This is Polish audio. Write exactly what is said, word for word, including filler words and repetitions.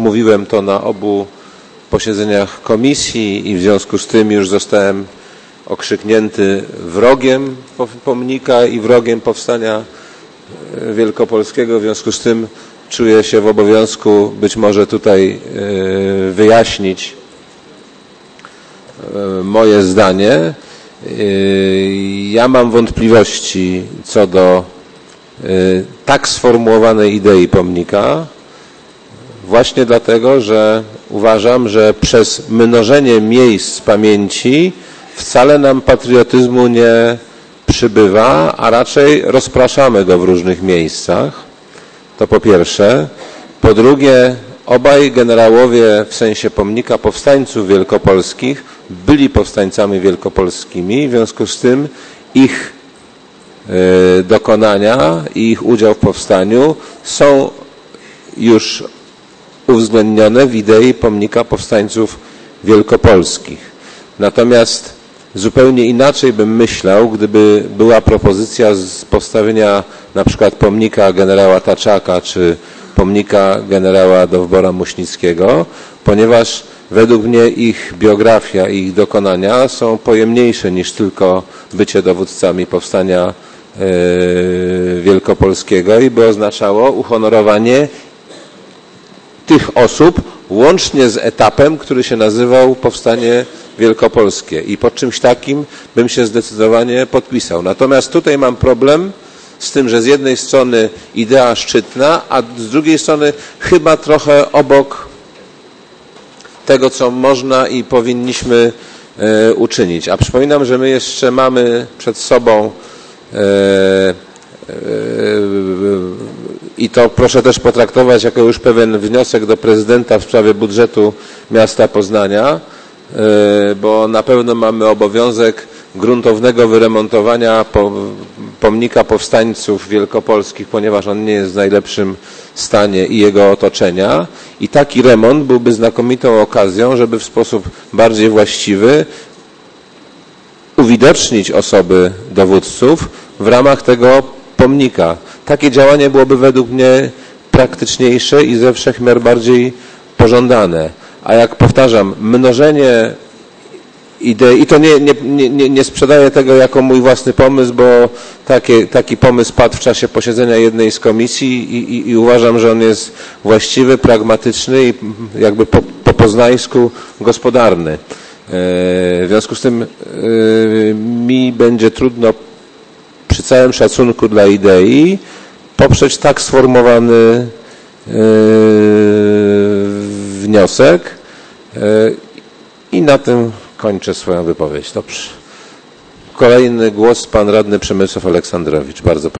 mówiłem to na obu posiedzeniach komisji i w związku z tym już zostałem okrzyknięty wrogiem pomnika i wrogiem powstania wielkopolskiego. W związku z tym czuję się w obowiązku być może tutaj wyjaśnić moje zdanie. Ja mam wątpliwości co do tak sformułowanej idei pomnika, właśnie dlatego, że uważam, że przez mnożenie miejsc pamięci wcale nam patriotyzmu nie przybywa, a raczej rozpraszamy go w różnych miejscach. To po pierwsze. Po drugie, obaj generałowie w sensie pomnika powstańców wielkopolskich byli powstańcami wielkopolskimi, w związku z tym ich dokonania i ich udział w powstaniu są już uwzględnione w idei pomnika powstańców wielkopolskich. Natomiast zupełnie inaczej bym myślał, gdyby była propozycja z postawienia na przykład pomnika generała Taczaka czy pomnika generała Dowbora-Muśnickiego, ponieważ według mnie ich biografia i ich dokonania są pojemniejsze niż tylko bycie dowódcami powstania wielkopolskiego i by oznaczało uhonorowanie tych osób łącznie z etapem, który się nazywał Powstanie Wielkopolskie. I pod czymś takim bym się zdecydowanie podpisał. Natomiast tutaj mam problem z tym, że z jednej strony idea szczytna, a z drugiej strony chyba trochę obok tego, co można i powinniśmy e, uczynić. A przypominam, że my jeszcze mamy przed sobą e, e, i to proszę też potraktować jako już pewien wniosek do prezydenta w sprawie budżetu miasta Poznania, bo na pewno mamy obowiązek gruntownego wyremontowania pomnika powstańców wielkopolskich, ponieważ on nie jest w najlepszym stanie i jego otoczenia. I taki remont byłby znakomitą okazją, żeby w sposób bardziej właściwy uwidocznić osoby dowódców w ramach tego pomnika. Takie działanie byłoby według mnie praktyczniejsze i ze wszech miar bardziej pożądane. A jak powtarzam, mnożenie idei, i to nie, nie, nie, nie sprzedaję tego jako mój własny pomysł, bo takie, taki pomysł padł w czasie posiedzenia jednej z komisji i, i, i uważam, że on jest właściwy, pragmatyczny i jakby po, po poznańsku gospodarny. W związku z tym mi będzie trudno przy całym szacunku dla idei poprzeć tak sformułowany wniosek i na tym kończę swoją wypowiedź. Dobrze. Kolejny głos pan radny Przemysław Aleksandrowicz. Bardzo proszę.